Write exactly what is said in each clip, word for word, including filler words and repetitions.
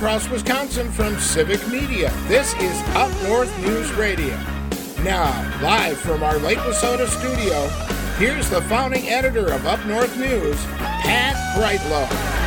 across Wisconsin from Civic Media. This is Up North News Radio. Now, live from our Lake Wissota studio, here's the founding editor of Up North News, Pat Brightlow.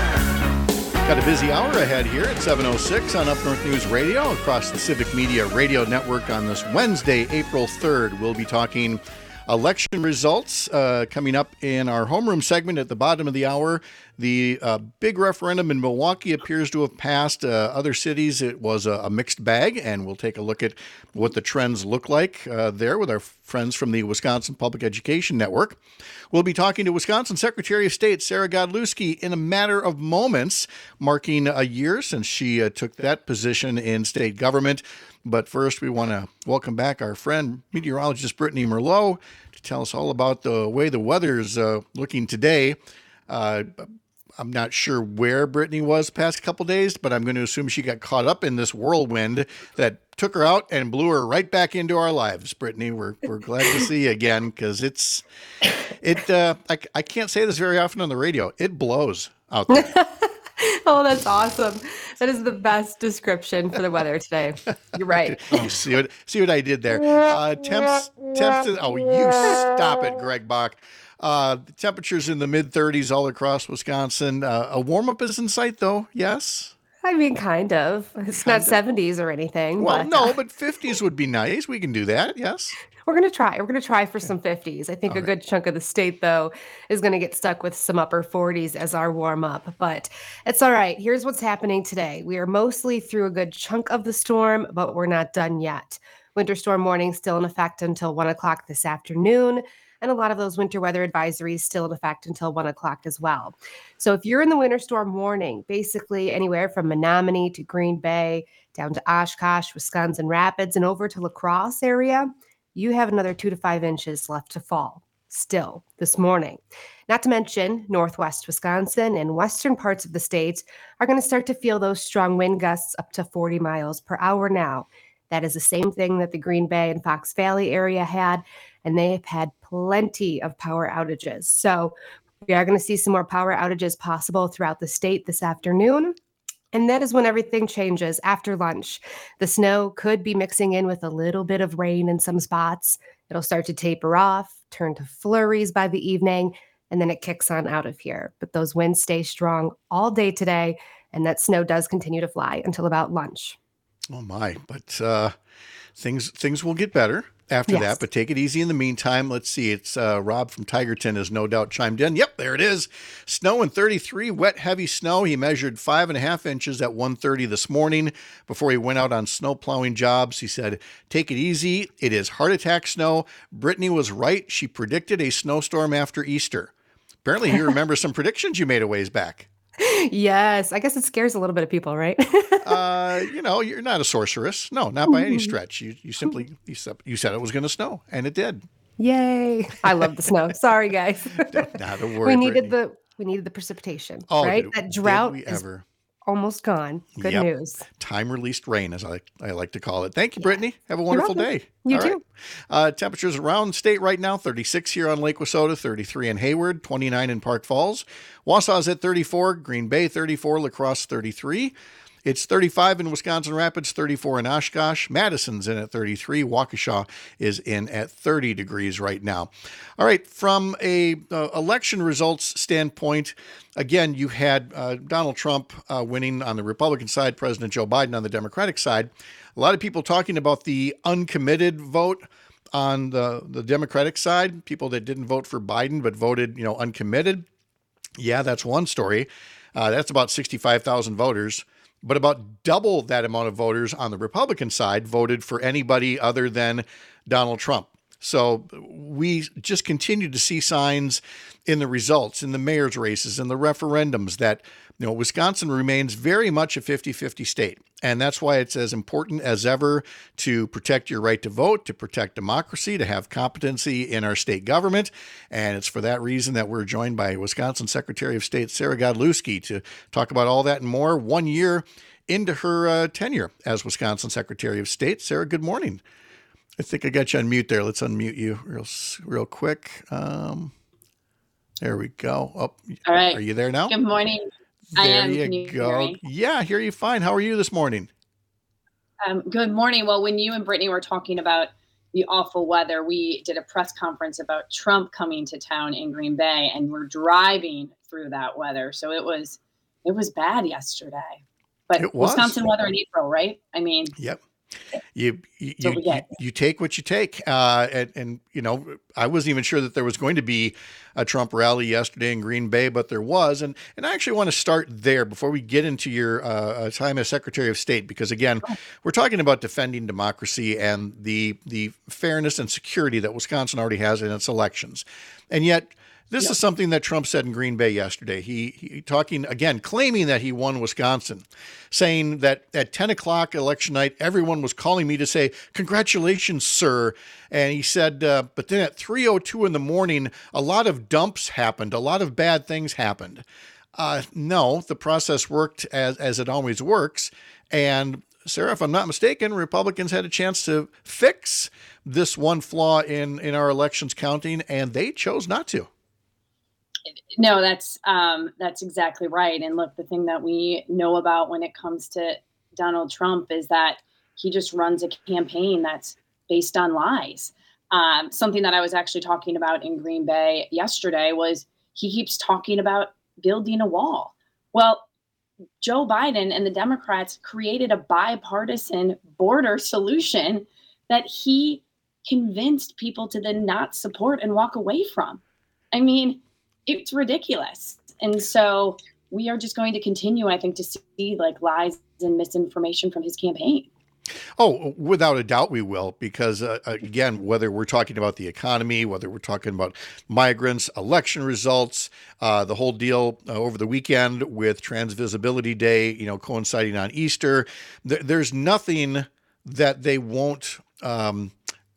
Got a busy hour ahead here at seven oh six on Up North News Radio across the Civic Media Radio Network on this Wednesday, April third. We'll be talking election results uh, coming up in our homeroom segment at the bottom of the hour. The uh, big referendum in Milwaukee appears to have passed. Uh, other cities, it was a, a mixed bag, and we'll take a look at what the trends look like uh, there with our friends from the Wisconsin Public Education Network. We'll be talking to Wisconsin Secretary of State Sarah Godlewski in a matter of moments, marking a year since she uh, took that position in state government. But first, we want to welcome back our friend, meteorologist Brittany Merlot, to tell us all about the way the weather's uh, looking today. Uh, I'm not sure where Brittany was the past couple days, but I'm going to assume she got caught up in this whirlwind that took her out and blew her right back into our lives. Brittany, we're we're glad to see you again, because it's it. Uh, I I can't say this very often on the radio. It blows out there. Oh, that's awesome. That is the best description for the weather today. You're right. You see what see what I did there? Uh, temps temps. Oh, you stop it, Greg Bach. Uh, the temperatures in the mid thirties all across Wisconsin. Uh, a warm up is in sight, though. Yes. I mean, kind of. It's Kind not of. seventies or anything. Well, but, no, uh, but fifties would be nice. We can do that. Yes. we're going to try. We're going to try for some fifties. I think All a right. good chunk of the state, though, is going to get stuck with some upper forties as our warm up. But it's all right. Here's what's happening today. We are mostly through a good chunk of the storm, but we're not done yet. Winter storm warning still in effect until one o'clock this afternoon. And a lot of those winter weather advisories still in effect until one o'clock as well. So if you're in the winter storm warning, basically anywhere from Menominee to Green Bay, down to Oshkosh, Wisconsin Rapids, and over to La Crosse area, you have another two to five inches left to fall still this morning. Not to mention northwest Wisconsin and western parts of the state are going to start to feel those strong wind gusts up to forty miles per hour now. That is the same thing that the Green Bay and Fox Valley area had, and they have had plenty of power outages. So we are going to see some more power outages possible throughout the state this afternoon. And that is when everything changes after lunch. The snow could be mixing in with a little bit of rain in some spots. It'll start to taper off, turn to flurries by the evening, and then it kicks on out of here. But those winds stay strong all day today, and that snow does continue to fly until about lunch. Oh my! But uh, things things will get better after Yes. that. But take it easy in the meantime. Let's see. It's uh, Rob from Tigerton has no doubt chimed in. Yep, there it is. Snow in thirty-three, wet, heavy snow. He measured five and a half inches at one thirty this morning before he went out on snow plowing jobs. He said, "Take it easy. It is heart attack snow." Brittany was right. She predicted a snowstorm after Easter. Apparently, he remembers some predictions you made a ways back. Yes, I guess it scares a little bit of people, right? Uh, you know, you're not a sorceress. No, not by any stretch. You you simply you said, you said it was going to snow, and it did. Yay. I love the snow. Sorry, guys. Not a worry. we needed Brittany. the we needed the precipitation, Oh, right? did- that did drought we is ever? almost gone. Good Yep. news. Time released rain, as I, I like to call it. Thank you, Brittany. Have a wonderful welcome. day. You All too. right. Uh, temperatures around the state right now: thirty-six here on Lake Wissota, thirty-three in Hayward, twenty-nine in Park Falls. Wausau's at thirty-four, Green Bay thirty-four, La Crosse thirty-three. It's thirty-five in Wisconsin Rapids, thirty-four in Oshkosh. Madison's in at thirty-three. Waukesha is in at thirty degrees right now. All right, from a uh, election results standpoint, again, you had uh, Donald Trump uh, winning on the Republican side, President Joe Biden on the Democratic side. A lot of people talking about the uncommitted vote on the, the Democratic side, people that didn't vote for Biden but voted, you know, uncommitted. Yeah, that's one story. Uh, that's about sixty-five thousand voters. But about double that amount of voters on the Republican side voted for anybody other than Donald Trump. So we just continue to see signs in the results, in the mayor's races, in the referendums that, you know, Wisconsin remains very much a fifty-fifty state. And that's why it's as important as ever to protect your right to vote, to protect democracy, to have competency in our state government. And it's for that reason that we're joined by Wisconsin Secretary of State Sarah Godlewski to talk about all that and more one year into her uh, tenure as Wisconsin Secretary of State. Sarah, good morning. I think I got you on mute there. Let's unmute you real, real quick. Um, there we go. Oh, All right. Are you there now? Good morning. I There am. you Can you hear go. me? Yeah, I hear you fine. How are you this morning? Um, good morning. Well, when you and Brittany were talking about the awful weather, we did a press conference about Trump coming to town in Green Bay, and we're driving through that weather. So it was, it was bad yesterday. But It was. Wisconsin weather in April, right? I mean, Yep. You that's you what we you, get. you take what you take, uh, and, and you know I wasn't even sure that there was going to be a Trump rally yesterday in Green Bay, but there was, and and I actually want to start there before we get into your uh, time as Secretary of State, because again, we're talking about defending democracy and the the fairness and security that Wisconsin already has in its elections, and yet. This Yep. is something that Trump said in Green Bay yesterday. He, he talking again, claiming that he won Wisconsin, saying that at ten o'clock election night, everyone was calling me to say, "Congratulations, sir." And he said, uh, but then at three oh two in the morning, a lot of dumps happened. A lot of bad things happened. Uh, no, the process worked as, as it always works. And Sarah, if I'm not mistaken, Republicans had a chance to fix this one flaw in, in our elections counting, and they chose not to. No, that's um, that's exactly right. And look, the thing that we know about when it comes to Donald Trump is that he just runs a campaign that's based on lies. Um, something that I was actually talking about in Green Bay yesterday was he keeps talking about building a wall. Well, Joe Biden and the Democrats created a bipartisan border solution that he convinced people to then not support and walk away from. I mean, it's ridiculous. And so we are just going to continue, I think, to see like lies and misinformation from his campaign. Oh, without a doubt we will, because uh, again, whether we're talking about the economy, whether we're talking about migrants, election results, uh, the whole deal uh, over the weekend with Trans Visibility Day, you know, coinciding on Easter, th- there's nothing that they won't um,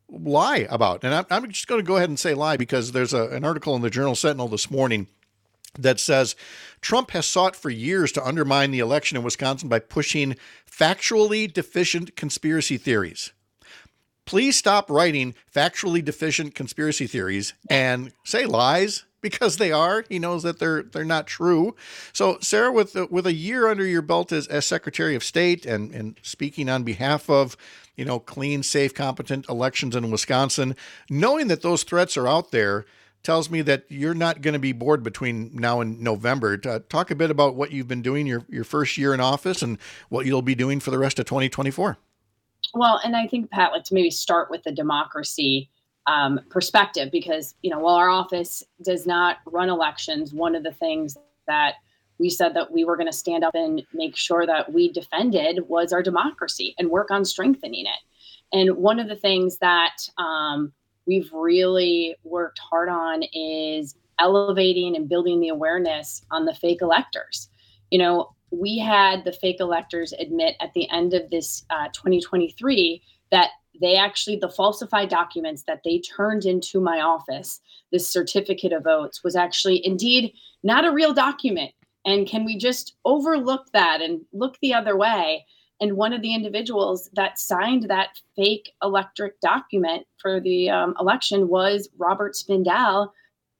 lie about. And I'm, I'm just going to go ahead and say lie, because there's a, an article in the Journal Sentinel this morning that says Trump has sought for years to undermine the election in Wisconsin by pushing factually deficient conspiracy theories. Please stop writing factually deficient conspiracy theories and say lies, because they are. He knows that they're they're not true. So, Sarah, with with a year under your belt as, as Secretary of State and, and speaking on behalf of, you know, clean, safe, competent elections in Wisconsin, knowing that those threats are out there, tells me that you're not going to be bored between now and November. Uh, talk a bit about what you've been doing your, your first year in office and what you'll be doing for the rest of twenty twenty-four. Well, and I think, Pat, let's maybe start with the democracy um, perspective, because, you know, while our office does not run elections, one of the things that we said that we were going to stand up and make sure that we defended was our democracy and work on strengthening it. And one of the things that um, we've really worked hard on is elevating and building the awareness on the fake electors. You know, we had the fake electors admit at the end of this uh, twenty twenty-three that they actually, the falsified documents that they turned into my office, this certificate of votes, was actually indeed not a real document. And can we just overlook that and look the other way? And one of the individuals that signed that fake electric document for the um, election was Robert Spindell,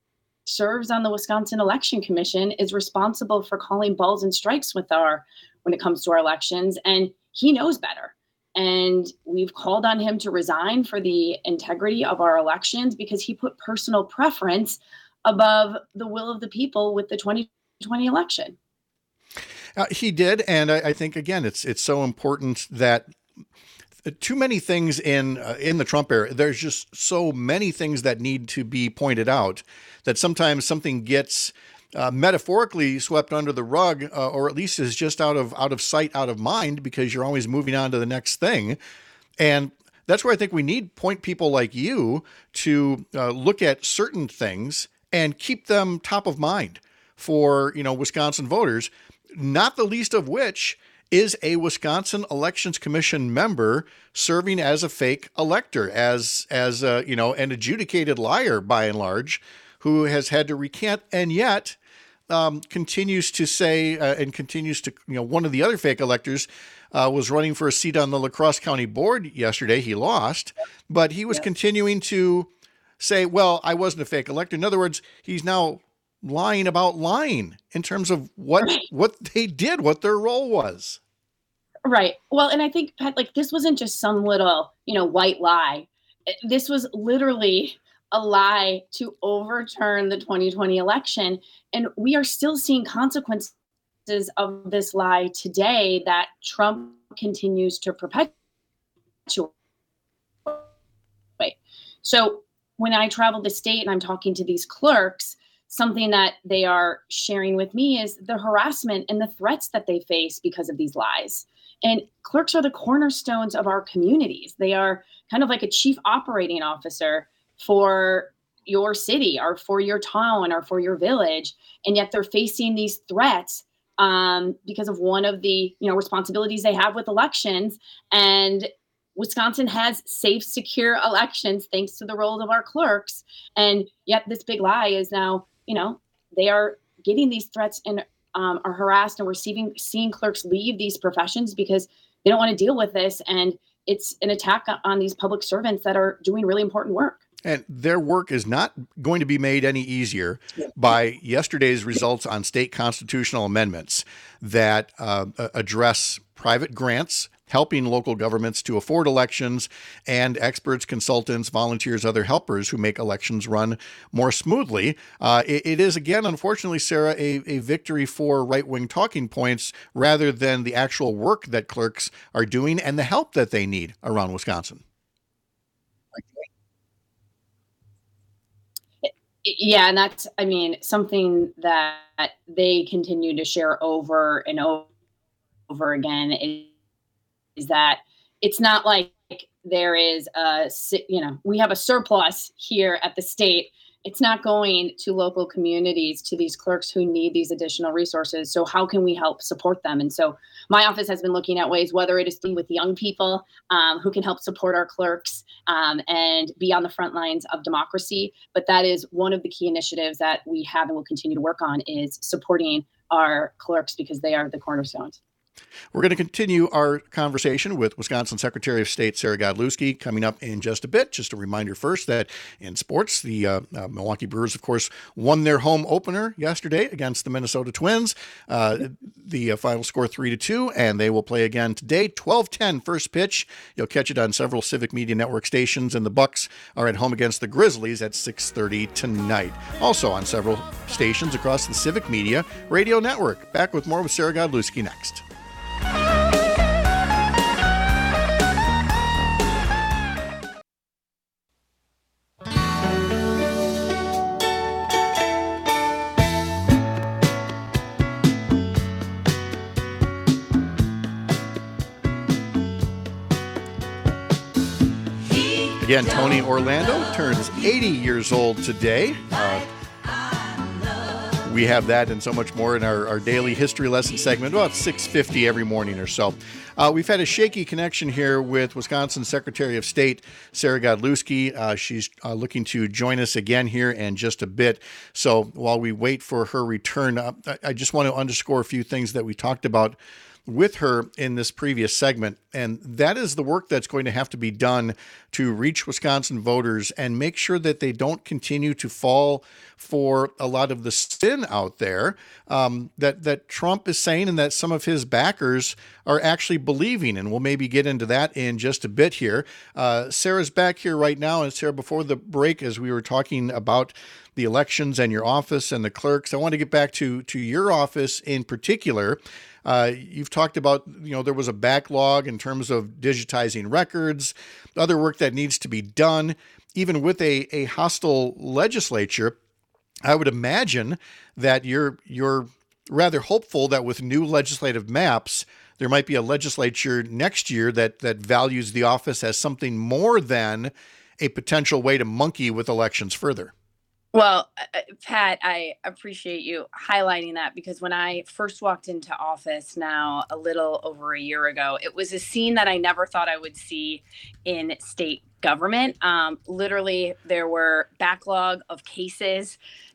serves on the Wisconsin Election Commission, is responsible for calling balls and strikes with our, when it comes to our elections. And he knows better. And we've called on him to resign for the integrity of our elections, because he put personal preference above the will of the people with the twenty twenty election. Uh, he did, and I, I think again, it's it's so important that too many things in uh, in the Trump era. There's just so many things that need to be pointed out that sometimes something gets uh, metaphorically swept under the rug, uh, or at least is just out of out of sight, out of mind, because you're always moving on to the next thing. And that's where I think we need point people like you to uh, look at certain things and keep them top of mind for, you know, Wisconsin voters, not the least of which is a Wisconsin Elections Commission member serving as a fake elector, as, as a, you know, an adjudicated liar by and large, who has had to recant and yet um, continues to say uh, and continues to, you know, one of the other fake electors uh, was running for a seat on the La Crosse County board yesterday. He lost, but he was Yeah. continuing to say, well, I wasn't a fake elector. In other words, he's now lying about lying in terms of what Right. what they did, what their role was. Right. Well, and I think, Pat, like this wasn't just some little, you know, white lie. It- This was literally a lie to overturn the twenty twenty election. And we are still seeing consequences of this lie today that Trump continues to perpetuate. So when I travel the state and I'm talking to these clerks, something that they are sharing with me is the harassment and the threats that they face because of these lies. And clerks are the cornerstones of our communities. They are kind of like a chief operating officer for your city or for your town or for your village. And yet they're facing these threats um, because of one of the, you know, responsibilities they have with elections. And Wisconsin has safe, secure elections thanks to the roles of our clerks. And yet this big lie is now, you know, they are getting these threats and um, are harassed, and we're seeing, seeing clerks leave these professions because they don't want to deal with this. And it's an attack on these public servants that are doing really important work. And their work is not going to be made any easier by yesterday's results on state constitutional amendments that uh, address private grants, helping local governments to afford elections, and experts, consultants, volunteers, other helpers who make elections run more smoothly. Uh, it, it is, again, unfortunately, Sarah, a, a victory for right-wing talking points rather than the actual work that clerks are doing and the help that they need around Wisconsin. Yeah, and that's, I mean, something that they continue to share over and over again is, is that it's not like there is a, you know, we have a surplus here at the state. It's not going to local communities, to these clerks who need these additional resources. So how can we help support them? And so my office has been looking at ways, whether it is with young people um, who can help support our clerks um, and be on the front lines of democracy. But that is one of the key initiatives that we have and will continue to work on, is supporting our clerks because they are the cornerstones. We're going to continue our conversation with Wisconsin Secretary of State Sarah Godlewski coming up in just a bit. Just a reminder first that in sports, the uh, uh, Milwaukee Brewers, of course, won their home opener yesterday against the Minnesota Twins. Uh, the uh, final score three to two, and they will play again today, twelve ten first pitch. You'll catch it on several Civic Media Network stations, and the Bucks are at home against the Grizzlies at six thirty tonight. Also on several stations across the Civic Media Radio Network. Back with more with Sarah Godlewski next. Again, Tony Orlando turns eighty years old today. Uh, we have that and so much more in our, our daily history lesson segment, about six fifty every morning or so. Uh, we've had a shaky connection here with Wisconsin Secretary of State Sarah Godlewski. Uh, she's uh, looking to join us again here in just a bit. So while we wait for her return, uh, I just want to underscore a few things that we talked about with her in this previous segment, and that is the work that's going to have to be done to reach Wisconsin voters and make sure that they don't continue to fall for a lot of the spin out there um, that that Trump is saying and that some of his backers are actually believing. And we'll maybe get into that in just a bit here. Uh, Sarah's back here right now, and Sarah, before the break, as we were talking about the elections and your office and the clerks, I want to get back to to your office in particular. Uh, you've talked about, you know, there was a backlog in terms of digitizing records, other work that needs to be done, even with a, a hostile legislature. I would imagine that you're you're rather hopeful that with new legislative maps, there might be a legislature next year that that values the office as something more than a potential way to monkey with elections further. Well, uh, Pat, I appreciate you highlighting that, because when I first walked into office now a little over a year ago, it was a scene that I never thought I would see in state government. Um, literally, there were backlog of cases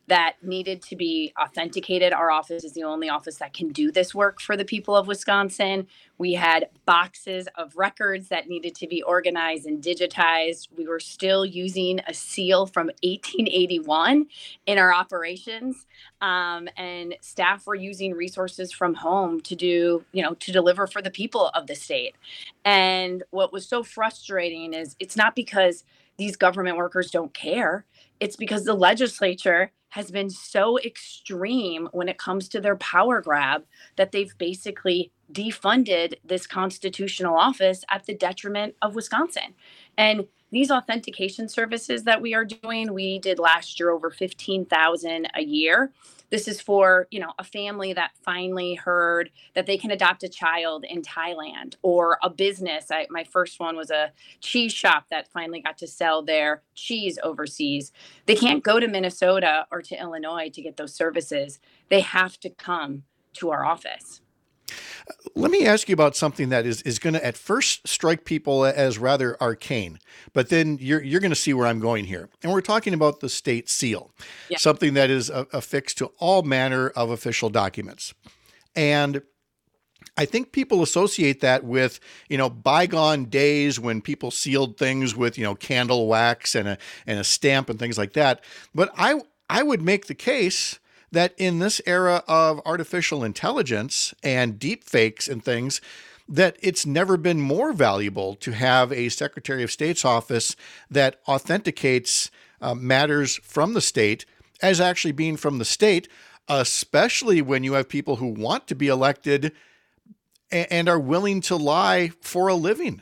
that needed to be authenticated. Our office is the only office that can do this work for the people of Wisconsin. We had boxes of records that needed to be organized and digitized. We were still using a seal from eighteen eighty-one in our operations. Um, and staff were using resources from home to do, you know, to deliver for the people of the state. And what was so frustrating is it's not because these government workers don't care. It's because the legislature has been so extreme when it comes to their power grab that they've basically defunded this constitutional office at the detriment of Wisconsin. And these authentication services that we are doing, we did last year over fifteen thousand a year. This is for, you know, a family that finally heard that they can adopt a child in Thailand, or a business. I, my first one was a cheese shop that finally got to sell their cheese overseas. They can't go to Minnesota or to Illinois to get those services. They have to come to our office. Let me ask you about something that is, is going to at first strike people as rather arcane, but then you're you're going to see where I'm going here. And we're talking about the state seal, yeah. Something that is a, affixed to all manner of official documents. And I think people associate that with, you know, bygone days when people sealed things with, you know, candle wax and a and a stamp and things like that. But I I would make the case that in this era of artificial intelligence and deep fakes and things, that it's never been more valuable to have a Secretary of State's office that authenticates uh, matters from the state as actually being from the state, especially when you have people who want to be elected and, and are willing to lie for a living.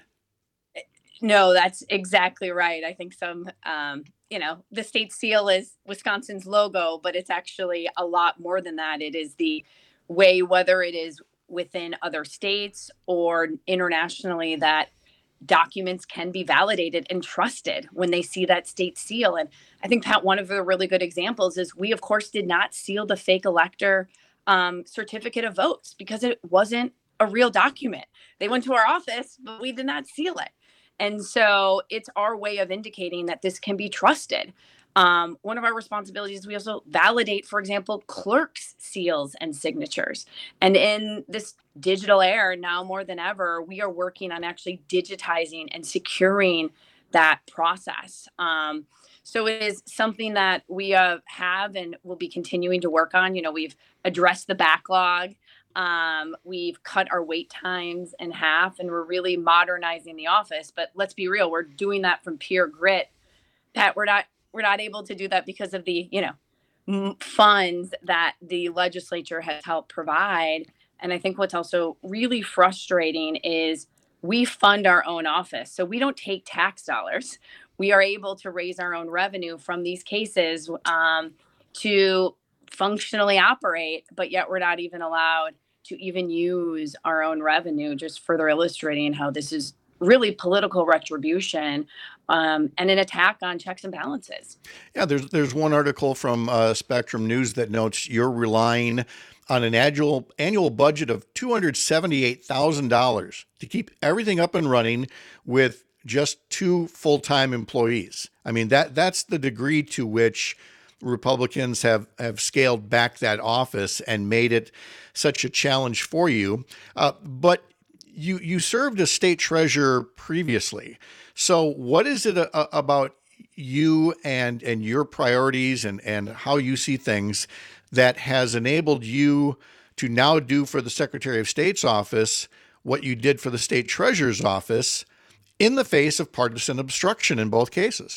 No, that's exactly right. I think some, um, you know, the state seal is Wisconsin's logo, but it's actually a lot more than that. It is the way, whether it is within other states or internationally, that documents can be validated and trusted when they see that state seal. And I think, Pat, one of the really good examples is we, of course, did not seal the fake elector um, certificate of votes because it wasn't a real document. They went to our office, but we did not seal it. And so it's our way of indicating that this can be trusted. Um, one of our responsibilities, we also validate, for example, clerks' seals and signatures. And in this digital era, now more than ever, we are working on actually digitizing and securing that process. Um, so it is something that we uh, have and will be continuing to work on. You know, we've addressed the backlog. Um, we've cut our wait times in half, and we're really modernizing the office. But let's be real, we're doing that from pure grit. Pat, we're not we're not able to do that because of the, you know, m- funds that the legislature has helped provide. And I think what's also really frustrating is we fund our own office. So we don't take tax dollars. We are able to raise our own revenue from these cases um, to functionally operate, but yet we're not even allowed to even use our own revenue, just further illustrating how this is really political retribution um, and an attack on checks and balances. Yeah, there's there's one article from uh, Spectrum News that notes you're relying on an annual annual budget of two hundred seventy-eight thousand dollars to keep everything up and running with just two full-time employees. I mean, that that's the degree to which Republicans have, have scaled back that office and made it such a challenge for you. Uh, but you you served as state treasurer previously. So what is it a, about you and and your priorities and, and how you see things that has enabled you to now do for the Secretary of State's office what you did for the state treasurer's office in the face of partisan obstruction in both cases?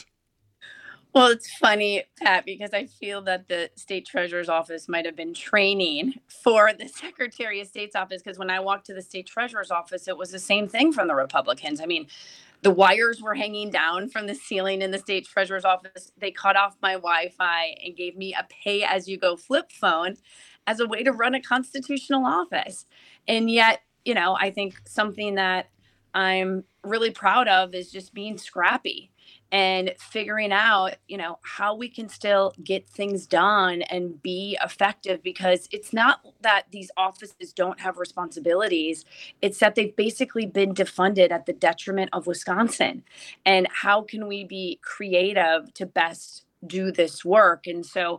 Well, it's funny, Pat, because I feel that the state treasurer's office might have been training for the Secretary of State's office, because when I walked to the state treasurer's office, it was the same thing from the Republicans. I mean, the wires were hanging down from the ceiling in the state treasurer's office. They cut off my Wi-Fi and gave me a pay-as-you-go flip phone as a way to run a constitutional office. And yet, you know, I think something that I'm really proud of is just being scrappy and figuring out, you know, how we can still get things done and be effective, because it's not that these offices don't have responsibilities. It's that they've basically been defunded at the detriment of Wisconsin. And how can we be creative to best do this work? And so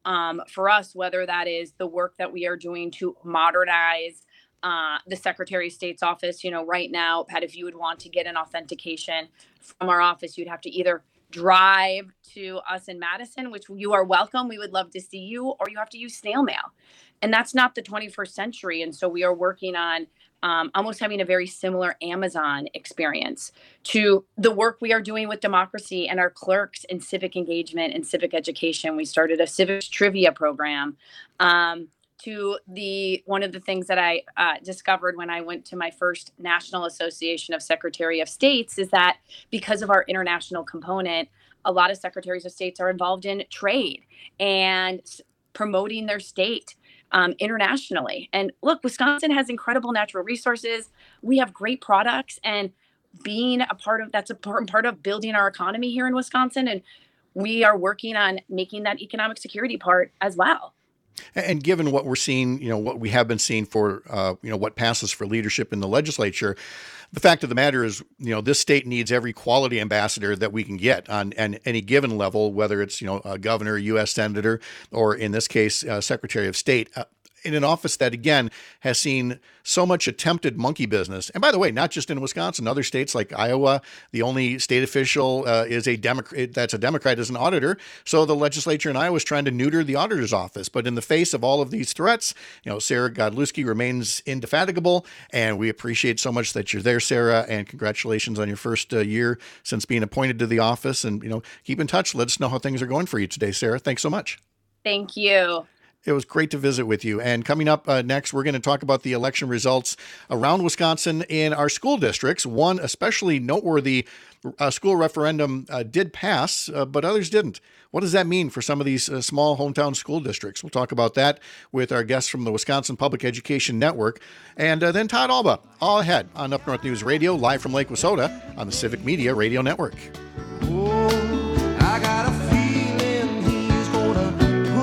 um, for us, whether that is the work that we are doing to modernize uh, the Secretary of State's office. You know, right now, Pat, if you would want to get an authentication from our office, you'd have to either drive to us in Madison, which you are welcome. We would love to see you, or you have to use snail mail. And that's not the twenty-first century. And so we are working on um, almost having a very similar Amazon experience to the work we are doing with democracy and our clerks in civic engagement and civic education. We started a civics trivia program. Um, to the one of the things that I uh, discovered when I went to my first National Association of Secretary of States is that because of our international component, a lot of secretaries of states are involved in trade and promoting their state um, internationally. And look, Wisconsin has incredible natural resources. We have great products, and being a part of that's a important part of building our economy here in Wisconsin. And we are working on making that economic security part as well. And given what we're seeing, you know, what we have been seeing for, uh, you know, what passes for leadership in the legislature, the fact of the matter is, you know, this state needs every quality ambassador that we can get on, on any given level, whether it's, you know, a governor, U S senator, or in this case, uh, Secretary of State. Uh, in an office that, again, has seen so much attempted monkey business. And by the way, not just in Wisconsin, other states like Iowa, the only state official uh, is a Democrat, that's a Democrat as an auditor. So the legislature in Iowa is trying to neuter the auditor's office. But in the face of all of these threats, you know, Sarah Godlewski remains indefatigable. And we appreciate so much that you're there, Sarah. And congratulations on your first uh, year since being appointed to the office. And, you know, keep in touch. Let us know how things are going for you today, Sarah. Thanks so much. Thank you. It was great to visit with you. And coming up uh, next, we're going to talk about the election results around Wisconsin in our school districts. One especially noteworthy uh, school referendum uh, did pass, uh, but others didn't. What does that mean for some of these uh, small hometown school districts? We'll talk about that with our guests from the Wisconsin Public Education Network. And uh, then Todd Alba, all ahead on Up North News Radio, live from Lake Wissota on the Civic Media Radio Network. Oh, I got a feeling he's gonna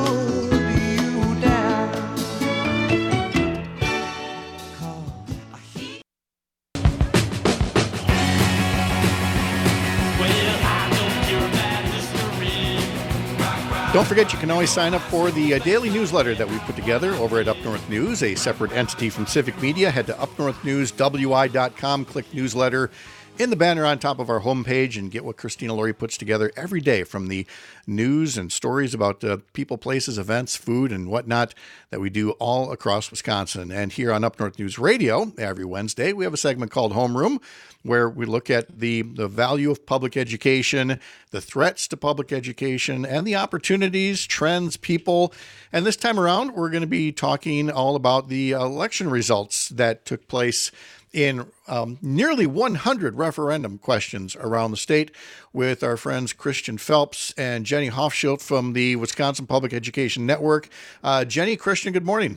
Don't forget, you can always sign up for the uh, daily newsletter that we put together over at Up North News, a separate entity from Civic Media. Head to up north news w i dot com, click newsletter in the banner on top of our homepage, and get what Christina Laurie puts together every day from the news and stories about uh, people, places, events, food, and whatnot that we do all across Wisconsin. And here on Up North News Radio, every Wednesday, we have a segment called Homeroom, where we look at the, the value of public education, the threats to public education, and the opportunities, trends, people. And this time around, we're going to be talking all about the election results that took place in um, nearly one hundred referendum questions around the state with our friends Christian Phelps and Jenny Hofschild from the Wisconsin Public Education Network. Uh, Jenny, Christian, good morning.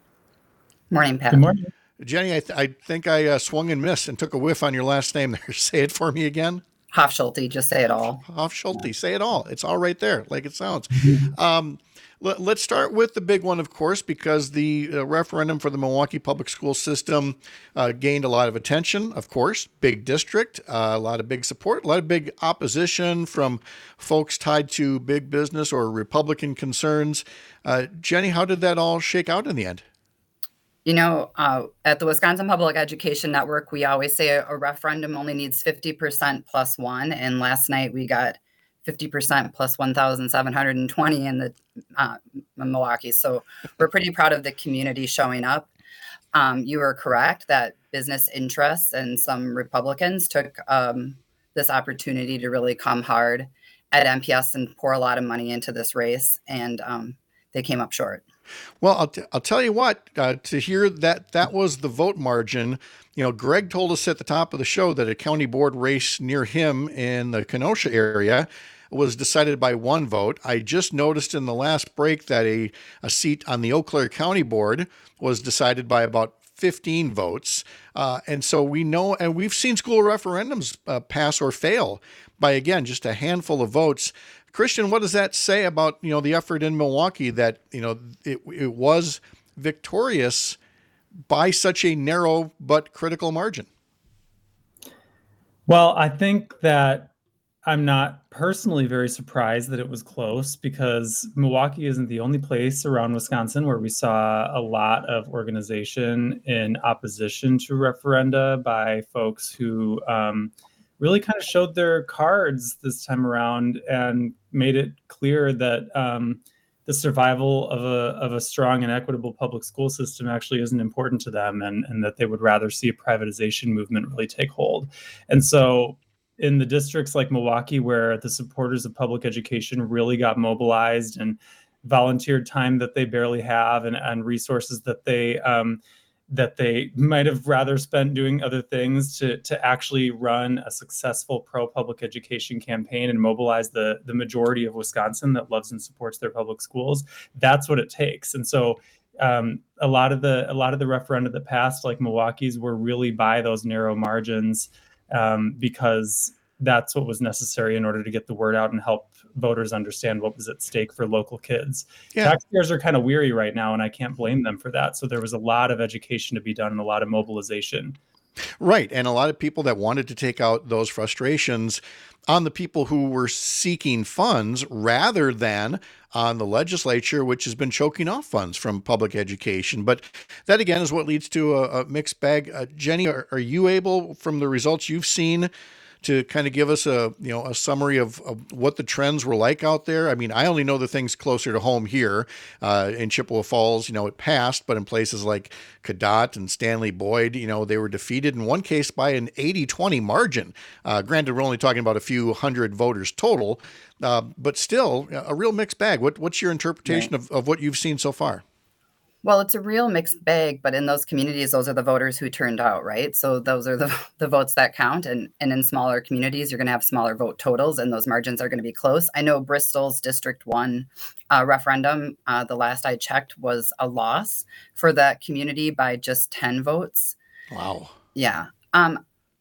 Morning, Pat. Good morning. Jenny, I, th- I think I uh, swung and missed and took a whiff on your last name there. Say it for me again. Hofschulte, just say it all. Hofschulte, say it all. It's all right there, like it sounds. Um, let, let's start with the big one, of course, because the uh, referendum for the Milwaukee public school system uh, gained a lot of attention, of course. Big district, uh, a lot of big support, a lot of big opposition from folks tied to big business or Republican concerns. Uh, Jenny, how did that all shake out in the end? You know, uh, at the Wisconsin Public Education Network, we always say a, a referendum only needs fifty percent plus one. And last night we got fifty percent plus one thousand seven hundred twenty in the uh, in Milwaukee. So we're pretty proud of the community showing up. Um, you were correct that business interests and some Republicans took um, this opportunity to really come hard at M P S and pour a lot of money into this race. And um, they came up short. Well, I'll, t- I'll tell you what, uh, to hear that that was the vote margin, you know, Greg told us at the top of the show that a county board race near him in the Kenosha area was decided by one vote. I just noticed in the last break that a, a seat on the Eau Claire County board was decided by about fifteen votes. Uh, and so we know, and we've seen school referendums uh, pass or fail by, again, just a handful of votes. Christian, what does that say about, you know, the effort in Milwaukee that, you know, it, it was victorious by such a narrow but critical margin? Well, I think that I'm not personally very surprised that it was close, because Milwaukee isn't the only place around Wisconsin where we saw a lot of organization in opposition to referenda by folks who um, really kind of showed their cards this time around and made it clear that um, the survival of a of a strong and equitable public school system actually isn't important to them, and, and that they would rather see a privatization movement really take hold. And so in the districts like Milwaukee, where the supporters of public education really got mobilized and volunteered time that they barely have, and, and resources that they um, that they might have rather spent doing other things to to actually run a successful pro-public education campaign and mobilize the the majority of Wisconsin that loves and supports their public schools, that's what it takes. And so um, a lot of the a lot of the referenda that passed, like Milwaukee's, were really by those narrow margins, um, because that's what was necessary in order to get the word out and help voters understand what was at stake for local kids. Yeah. Taxpayers are kind of weary right now, and I can't blame them for that. So there was a lot of education to be done and a lot of mobilization. Right. And a lot of people that wanted to take out those frustrations on the people who were seeking funds rather than on the legislature, which has been choking off funds from public education. But that, again, is what leads to a, a mixed bag. Uh, Jenny, are, are you able, from the results you've seen, to kind of give us a, you know, a summary of, of what the trends were like out there? I mean, I only know the things closer to home here uh, in Chippewa Falls. You know, it passed, but in places like Cadott and Stanley Boyd, you know, they were defeated in one case by an eighty twenty margin. Uh, granted, we're only talking about a few hundred voters total, uh, but still a real mixed bag. What, what's your interpretation Right. of, of what you've seen so far? Well, it's a real mixed bag, but in those communities, those are the voters who turned out, right? So those are the, the votes that count. And, and in smaller communities, you're going to have smaller vote totals, and those margins are going to be close. I know Bristol's District one uh, referendum, uh, the last I checked, was a loss for that community by just ten votes. Wow. Yeah. Um,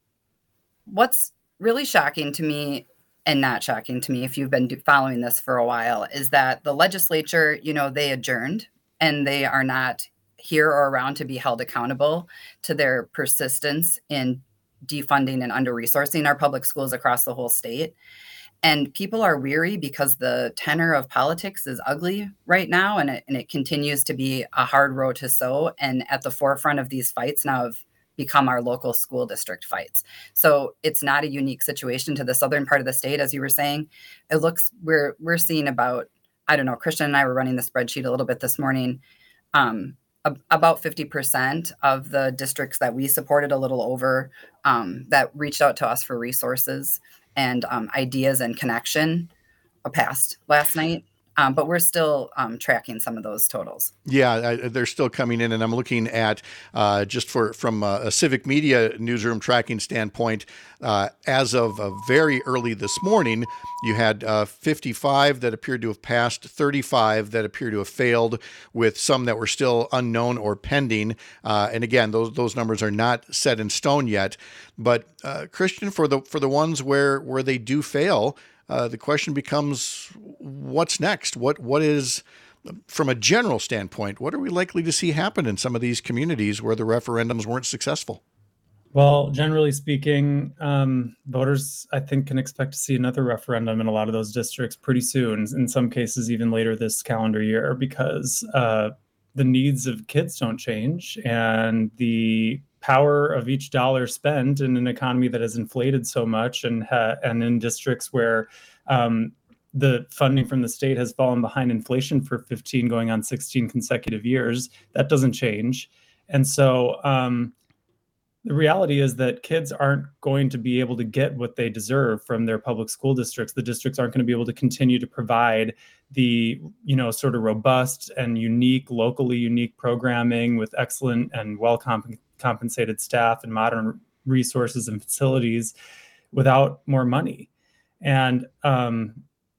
what's really shocking to me, and not shocking to me if you've been do- following this for a while, is that the legislature, you know, they adjourned, and they are not here or around to be held accountable to their persistence in defunding and under-resourcing our public schools across the whole state. And people are weary because the tenor of politics is ugly right now, and it, and it continues to be a hard road to sow. And at the forefront of these fights now have become our local school district fights. So it's not a unique situation to the southern part of the state, as you were saying. It looks, we're we're seeing about, I don't know, Christian and I were running the spreadsheet a little bit this morning. Um, ab- about fifty percent of the districts that we supported, a little over, um, that reached out to us for resources and um, ideas and connection, uh, passed last night. Um, but we're still um, tracking some of those totals. Yeah, I, they're still coming in, and I'm looking at uh, just for from a, a civic media newsroom tracking standpoint. Uh, as of uh, very early this morning, you had uh, fifty-five that appeared to have passed, thirty-five that appear to have failed, with some that were still unknown or pending. Uh, and again, those those numbers are not set in stone yet. But uh, Christian, for the for the ones where where they do fail, Uh, the question becomes, what's next? What what is, from a general standpoint, what are we likely to see happen in some of these communities where the referendums weren't successful? Well, generally speaking, um, voters, I think, can expect to see another referendum in a lot of those districts pretty soon, in some cases even later this calendar year, because uh, the needs of kids don't change, and the power of each dollar spent in an economy that has inflated so much, and ha- and in districts where um, the funding from the state has fallen behind inflation for fifteen going on sixteen consecutive years, that doesn't change. And so um, the reality is that kids aren't going to be able to get what they deserve from their public school districts. The districts aren't going to be able to continue to provide the, you know, sort of robust and unique, locally unique programming with excellent and well comp- compensated staff and modern resources and facilities without more money. And um,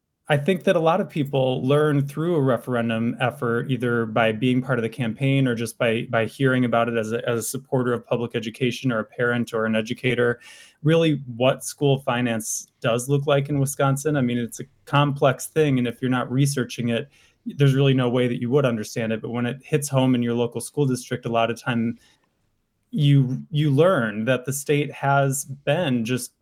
I think that a lot of people learn through a referendum effort, either by being part of the campaign or just by by hearing about it as a, as a supporter of public education or a parent or an educator, really what school finance does look like in Wisconsin. I mean, it's a complex thing, and if you're not researching it, there's really no way that you would understand it. But when it hits home in your local school district, a lot of time you you learn that the state has been just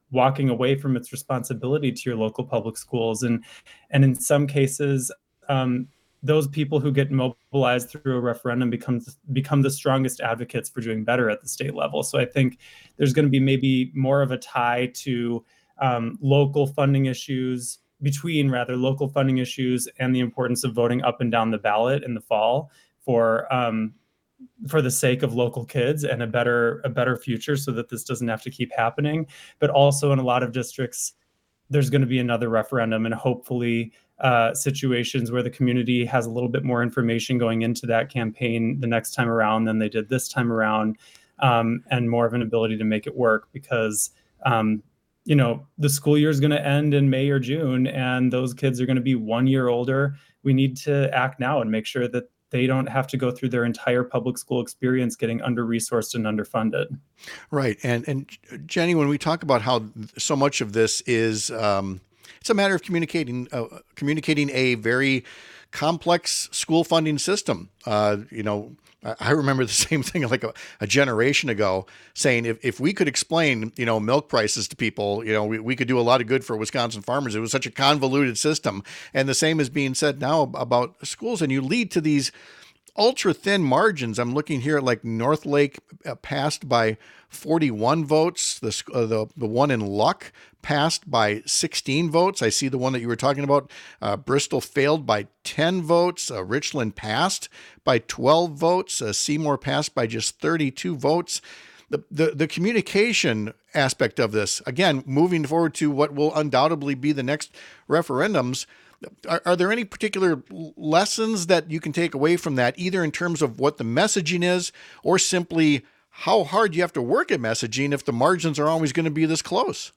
walking away from its responsibility to your local public schools. And, and in some cases, um, those people who get mobilized through a referendum become, become the strongest advocates for doing better at the state level. So I think there's going to be maybe more of a tie to um, local funding issues, between rather local funding issues and the importance of voting up and down the ballot in the fall for um, for the sake of local kids and a better a better future, so that this doesn't have to keep happening. But also in a lot of districts, there's going to be another referendum, and hopefully uh, situations where the community has a little bit more information going into that campaign the next time around than they did this time around, um, and more of an ability to make it work, because um, you know, the school year is going to end in May or June, and those kids are going to be one year older. We need to act now and make sure that they don't have to go through their entire public school experience getting under-resourced and underfunded. Right. And, and Jenny, when we talk about how so much of this is, um, it's a matter of communicating, uh, communicating a very complex school funding system. Uh, you know, I remember the same thing like a, a generation ago, saying if, if we could explain, you know, milk prices to people, you know, we, we could do a lot of good for Wisconsin farmers. It was such a convoluted system. And the same is being said now about schools. And you lead to these ultra thin margins. I'm looking here at like North Lake uh, passed by forty-one votes. The, uh, the the one in Luck passed by sixteen votes. I see the one that you were talking about. Uh, Bristol failed by ten votes. Uh, Richland passed by twelve votes. Uh, Seymour passed by just thirty-two votes. The, the the communication aspect of this, again, moving forward to what will undoubtedly be the next referendums, Are, are there any particular lessons that you can take away from that, either in terms of what the messaging is or simply how hard you have to work at messaging if the margins are always going to be this close?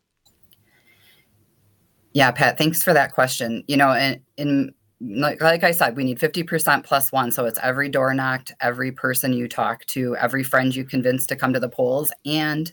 Yeah, Pat, thanks for that question. You know, and in like, like I said, we need fifty percent plus one. So it's every door knocked, every person you talk to, every friend you convince to come to the polls, and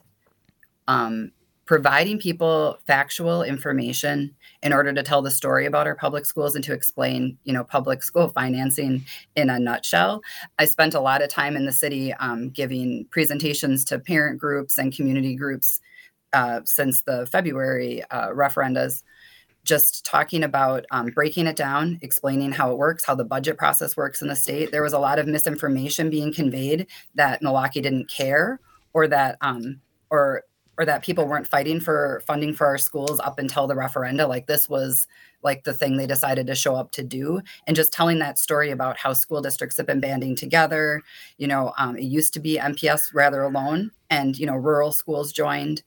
um, providing people factual information in order to tell the story about our public schools and to explain, you know, public school financing in a nutshell. I spent a lot of time in the city um, giving presentations to parent groups and community groups uh, since the February uh, referendas, just talking about um, breaking it down, explaining how it works, how the budget process works in the state. There was a lot of misinformation being conveyed that Milwaukee didn't care, or that um, or or that people weren't fighting for funding for our schools up until the referenda. Like this was like the thing they decided to show up to do. And just telling that story about how school districts have been banding together. You know, um, it used to be M P S rather alone, and, you know, rural schools joined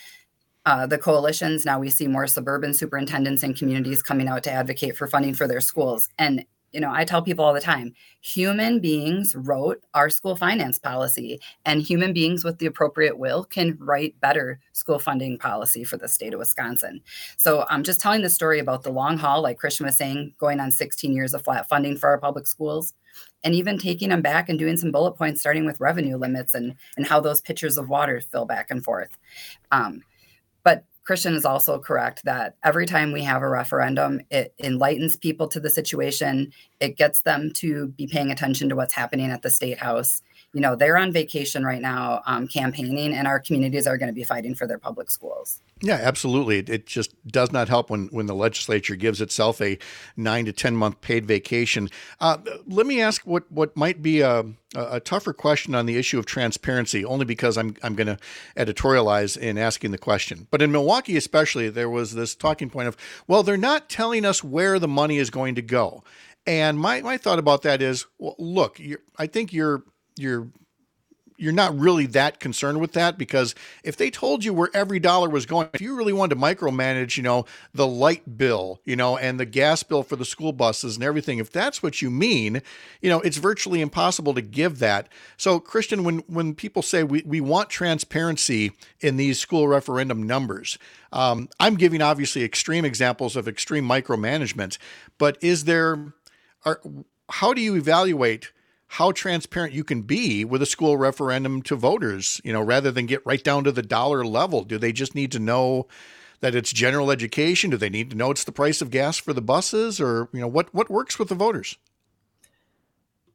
uh, the coalitions. Now we see more suburban superintendents and communities coming out to advocate for funding for their schools. And you know, I tell people all the time, human beings wrote our school finance policy, and human beings with the appropriate will can write better school funding policy for the state of Wisconsin. So I'm just telling the story about the long haul, like Christian was saying, going on sixteen years of flat funding for our public schools, and even taking them back and doing some bullet points, starting with revenue limits and, and how those pitchers of water fill back and forth. Um, but Christian is also correct that every time we have a referendum, it enlightens people to the situation. It gets them to be paying attention to what's happening at the State House. You know, they're on vacation right now, um, campaigning, and our communities are going to be fighting for their public schools. Yeah, absolutely. It just does not help when, when the legislature gives itself a nine to ten month paid vacation. Uh, let me ask what, what might be a, a tougher question on the issue of transparency, only because I'm I'm going to editorialize in asking the question. But in Milwaukee especially, there was this talking point of, well, they're not telling us where the money is going to go. And my, my thought about that is, well, look, you're, I think you're you're you're not really that concerned with that, because if they told you where every dollar was going, if you really wanted to micromanage, you know, the light bill, you know, and the gas bill for the school buses and everything, if that's what you mean, you know, it's virtually impossible to give that. So, Christian, when, when people say we, we want transparency in these school referendum numbers, um, I'm giving obviously extreme examples of extreme micromanagement, but is there, are, how do you evaluate how transparent you can be with a school referendum to voters, you know, rather than get right down to the dollar level? Do they just need to know that it's general education? Do they need to know it's the price of gas for the buses? Or, you know, what, what works with the voters?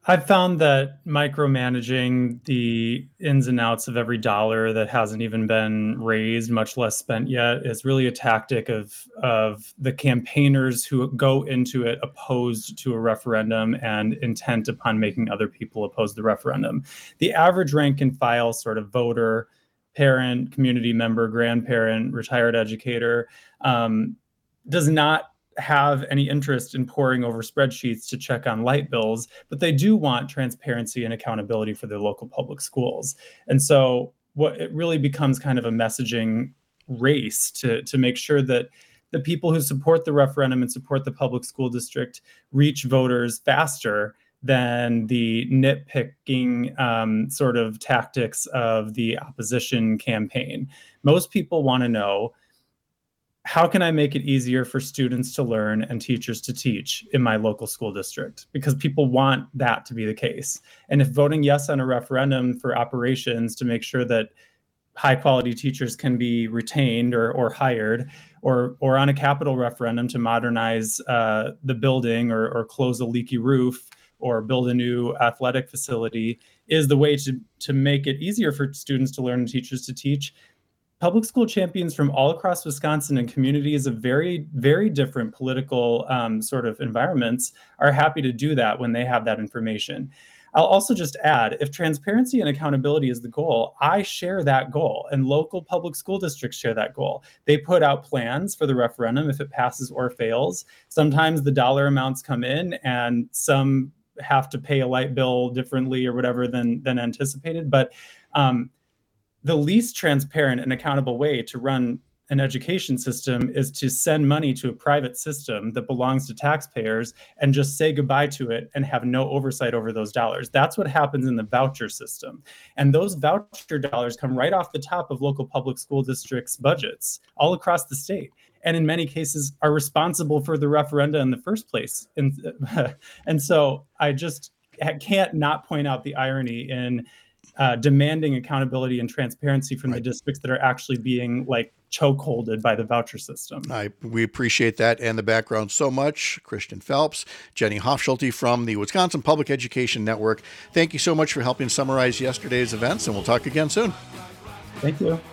I've found that micromanaging the ins and outs of every dollar that hasn't even been raised, much less spent yet, is really a tactic of of the campaigners who go into it opposed to a referendum and intent upon making other people oppose the referendum. The average rank and file sort of voter, parent, community member, grandparent, retired educator um, does not have any interest in poring over spreadsheets to check on light bills, but they do want transparency and accountability for their local public schools. And so what it really becomes kind of a messaging race to, to make sure that the people who support the referendum and support the public school district reach voters faster than the nitpicking um, sort of tactics of the opposition campaign. Most people want to know, how can I make it easier for students to learn and teachers to teach in my local school district? Because people want that to be the case. And if voting yes on a referendum for operations to make sure that high quality teachers can be retained or, or hired, or, or on a capital referendum to modernize uh, the building or, or close a leaky roof or build a new athletic facility is the way to, to make it easier for students to learn and teachers to teach, public school champions from all across Wisconsin and communities of very, very different political um, sort of environments are happy to do that when they have that information. I'll also just add, if transparency and accountability is the goal, I share that goal, and local public school districts share that goal. They put out plans for the referendum if it passes or fails. Sometimes the dollar amounts come in and some have to pay a light bill differently or whatever than, than anticipated. But um, the least transparent and accountable way to run an education system is to send money to a private system that belongs to taxpayers and just say goodbye to it and have no oversight over those dollars. That's what happens in the voucher system. And those voucher dollars come right off the top of local public school districts' budgets all across the state, and in many cases are responsible for the referenda in the first place. And, and so I just can't not point out the irony in Uh, demanding accountability and transparency from right. the districts that are actually being like chokeholded by the voucher system. I, we appreciate that and the background so much. Christian Phelps, Jenny Hofschulte from the Wisconsin Public Education Network. Thank you so much for helping summarize yesterday's events, and we'll talk again soon. Thank you.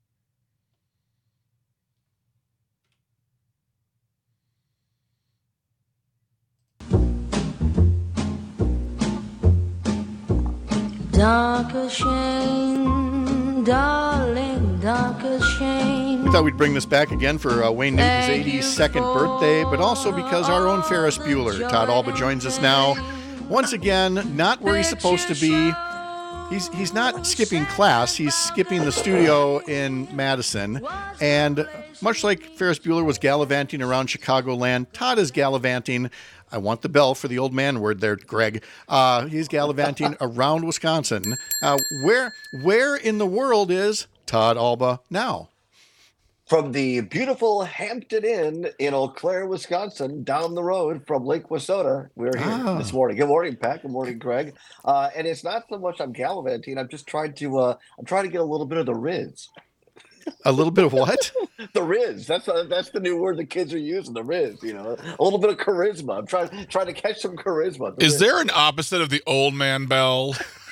Darker shame, darling, darker shame. We thought we'd bring this back again for uh, Wayne Newton's eighty-second birthday, but also because our own Ferris Bueller, Todd Alba, joins us now. Once again, not where he's supposed to be. He's he's not skipping class. He's skipping the studio in Madison. And much like Ferris Bueller was gallivanting around Chicagoland, Todd is gallivanting. I want the bell for the old man word there, Greg. Uh, he's gallivanting around Wisconsin. Uh, where where in the world is Todd Alba now? From the beautiful Hampton Inn in Eau Claire, Wisconsin, down the road from Lake Wissota. We're here ah. this morning. Good morning, Pat. Good morning, Greg. Uh, and it's not so much I'm gallivanting. I'm just trying to uh, I'm trying to get a little bit of the Riz. A little bit of what? The Riz. That's a, that's the new word the kids are using. The Riz. You know, a little bit of charisma. I'm trying trying to catch some charisma. The Is Riz. there an opposite of the old man bell?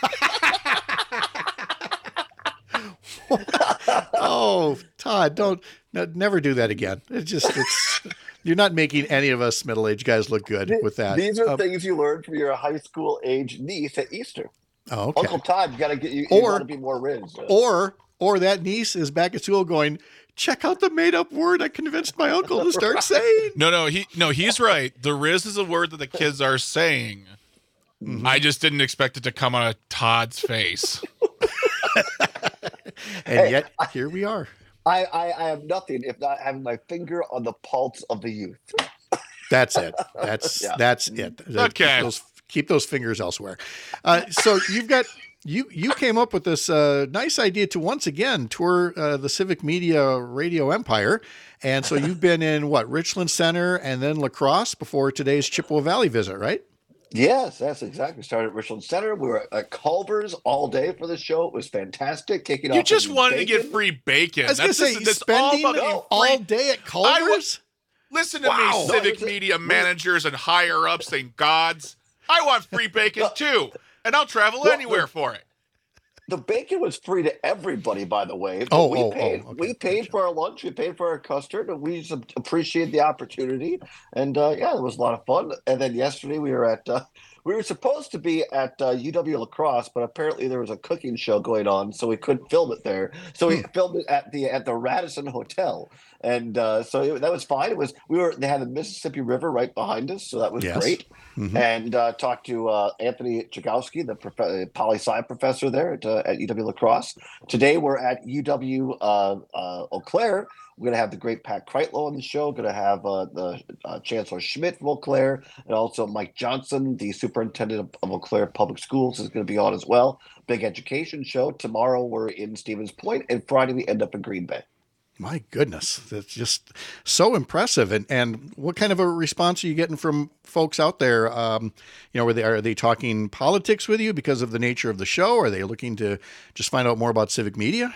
Oh, Todd, don't no, never do that again. It just it's you're not making any of us middle-aged guys look good with that. These are um, things you learned from your high school age niece at Easter. Oh, okay. Uncle Todd, you got to get you, or, you got to be more Riz. So. Or or that niece is back at school going, check out the made-up word I convinced my uncle to start saying. No, no, he no, he's right. The Riz is a word that the kids are saying. Mm-hmm. I just didn't expect it to come on a Todd's face. And hey, yet, here we are. I, I, I have nothing if not having my finger on the pulse of the youth. That's it. That's yeah. that's it. Okay. Keep those, keep those fingers elsewhere. Uh, so you've got you you came up with this uh, nice idea to once again tour uh, the Civic Media Radio Empire, and so you've been in what Richland Center and then La Crosse before today's Chippewa Valley visit, right? Yes, that's exactly. Started at Richland Center. We were at Culver's all day for the show. It was fantastic. Kicking you off. You just wanted bacon. to get free bacon. I was going to say, that's spending all, about all day at Culver's? Listen to wow. me, civic no, media managers and higher ups and gods. I want free bacon too, and I'll travel Well, anywhere the- for it. The bacon was free to everybody, by the way. but Oh, we oh, paid. oh, okay, we paid gotcha. for our lunch. We paid for our custard, and we just appreciate the opportunity. And uh, yeah, it was a lot of fun. And then yesterday we were at. Uh, we were supposed to be at uh, U W La Crosse, but apparently there was a cooking show going on, so we couldn't film it there. So we filmed it at the at the Radisson Hotel, and uh, so it, that was fine. It was we were they had the Mississippi River right behind us, so that was Yes. great. Mhm. And uh, talked to uh, Anthony Chagowski, the prof- poli sci professor there at, uh, at U W La Crosse. Today we're at U W uh, uh, Eau Claire. We're going to have the great Pat Kreitlow on the show. Going to have uh, the uh, Chancellor Schmidt from Eau Claire, and also Mike Johnson, the superintendent of, of Eau Claire Public Schools, is going to be on as well. Big education show. Tomorrow we're in Stevens Point, and Friday we end up in Green Bay. My goodness, that's just so impressive. And and what kind of a response are you getting from folks out there? Um, you know, are they are they talking politics with you because of the nature of the show? Are they looking to just find out more about civic media?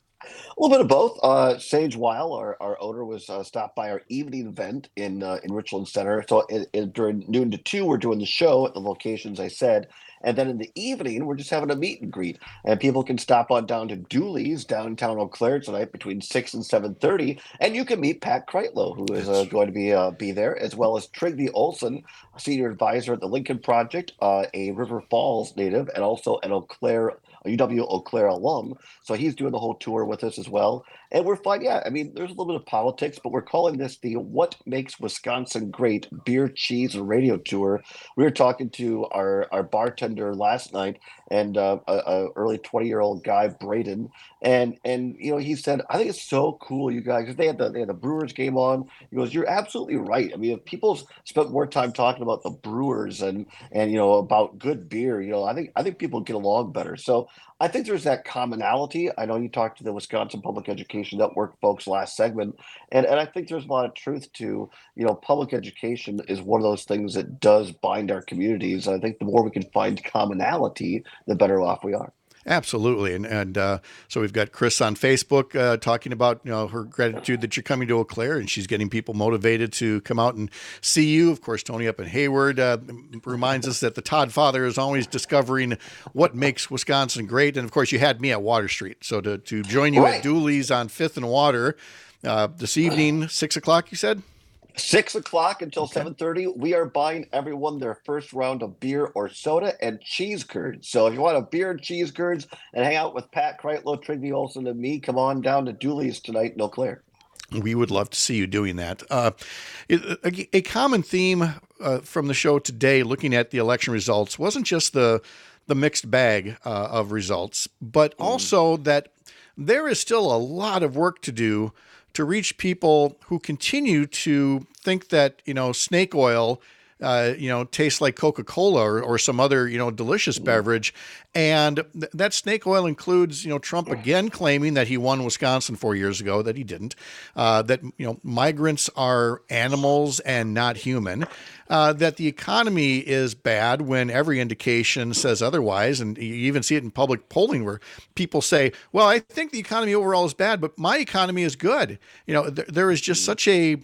A little bit of both. Uh, Sage Weil, our, our owner, was uh, stopped by our evening event in uh, in Richland Center. So in, in, during noon to two, we're doing the show at the locations I said. And then in the evening, we're just having a meet and greet. And people can stop on down to Dooley's downtown Eau Claire tonight between six and seven thirty. And you can meet Pat Kreitlow, who is uh, going to be uh, be there, as well as Trigby Olson, senior advisor at the Lincoln Project, uh, a River Falls native, and also an Eau Claire, a U W Eau Claire alum. So he's doing the whole tour with us as well. And we're fine. Yeah, I mean, there's a little bit of politics, but we're calling this the What Makes Wisconsin Great Beer, Cheese, and Radio Tour. We were talking to our, our bartender last night, and uh, a, a early twenty-year-old guy, Braden, and and you know he said, I think it's so cool, you guys. 'Cause they had the they had the Brewers game on. He goes, you're absolutely right. I mean, if people spent more time talking about the Brewers and and you know about good beer, you know, I think I think people get along better. So I think there's that commonality. I know you talked to the Wisconsin Public Education Network folks last segment, and, and I think there's a lot of truth to, you know, public education is one of those things that does bind our communities. And I think the more we can find commonality, the better off we are. Absolutely. And and uh, so we've got Chris on Facebook uh, talking about, you know, her gratitude that you're coming to Eau Claire, and she's getting people motivated to come out and see you. Of course, Tony up in Hayward uh, reminds us that the Todd father is always discovering what makes Wisconsin great. And of course, you had me at Water Street. So to, to join you Right. at Dooley's on Fifth and Water uh, this evening, six o'clock, you said? Six o'clock until Okay. seven thirty. We are buying everyone their first round of beer or soda and cheese curds. So if you want a beer and cheese curds and hang out with Pat Kreitlow, Trigby Olson, and me, come on down to Dooley's tonight in Eau Claire. We would love to see you doing that. Uh, it- a, a common theme uh, from the show today, looking at the election results, wasn't just the the mixed bag uh, of results, but also that there is still a lot of work to do to reach people who continue to think that, you know, snake oil, uh, you know, tastes like Coca-Cola or, or some other, you know, delicious beverage. And th- that snake oil includes, you know, Trump again claiming that he won Wisconsin four years ago, that he didn't, uh, that, you know, migrants are animals and not human, uh, that the economy is bad when every indication says otherwise. And you even see it in public polling where people say, well, I think the economy overall is bad, but my economy is good. You know, th- there is just such a,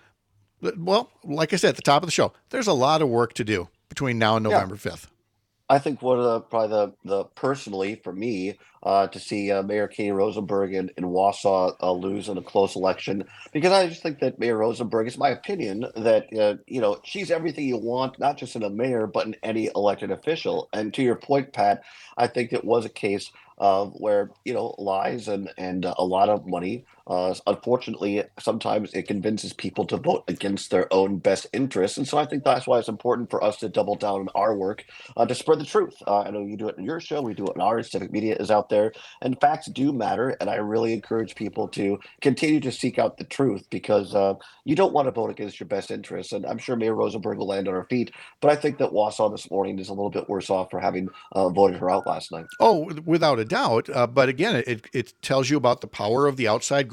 well, like I said at the top of the show, there's a lot of work to do between now and Yeah. November fifth. I think one of the probably the the personally for me uh, to see uh, Mayor Katie Rosenberg in, in Wausau uh, lose in a close election, because I just think that Mayor Rosenberg, it's my opinion that uh, you know she's everything you want, not just in a mayor but in any elected official. And to your point, Pat, I think it was a case of where you know lies and and uh, a lot of money. Uh, unfortunately, sometimes it convinces people to vote against their own best interests, and so I think that's why it's important for us to double down on our work uh, to spread the truth. Uh, I know you do it in your show, we do it in ours. Civic Media is out there, and facts do matter. And I really encourage people to continue to seek out the truth, because uh, you don't want to vote against your best interests. And I'm sure Mayor Rosenberg will land on her feet, but I think that Wausau this morning is a little bit worse off for having uh, voted her out last night. Oh, without a doubt. Uh, but again, it, it tells you about the power of the outside group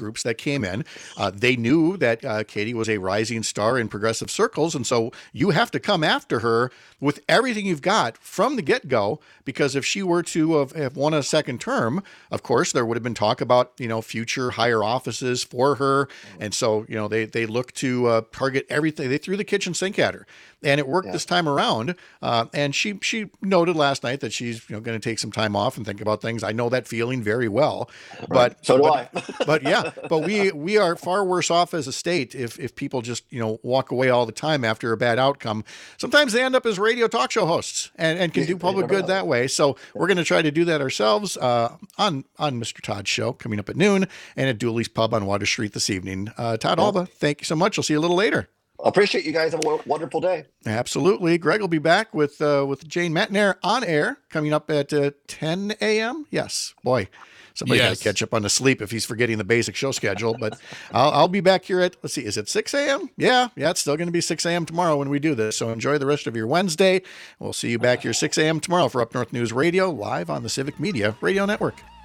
groups that came in. Uh, they knew that uh, Katie was a rising star in progressive circles, and so you have to come after her with everything you've got from the get-go, because if she were to have, have won a second term, of course, there would have been talk about, you know, future higher offices for her. And so, you know, they, they look to uh, target everything. They threw the kitchen sink at her. And it worked yeah. this time around. Uh, and she she noted last night that she's, you know, going to take some time off and think about things. I know that feeling very well. Right. But so do but, I. but yeah, but we we are far worse off as a state if if people just, you know, walk away all the time after a bad outcome. Sometimes they end up as radio talk show hosts and, and can do public good that way. So we're going to try to do that ourselves uh, on on Mister Todd's show coming up at noon and at Dooley's Pub on Water Street this evening. Uh, Todd Alba, thank you so much. I'll see you a little later. Appreciate you guys. Have a wonderful day. Absolutely. Greg will be back with uh, with Jane Matnair on air coming up at uh, ten a.m. Yes. Boy, somebody Yes. got to catch up on the sleep if he's forgetting the basic show schedule. But I'll, I'll be back here at, let's see, is it six a.m.? Yeah. Yeah, it's still going to be six a.m. tomorrow when we do this. So enjoy the rest of your Wednesday. We'll see you back here six a.m. tomorrow for Up North News Radio live on the Civic Media Radio Network.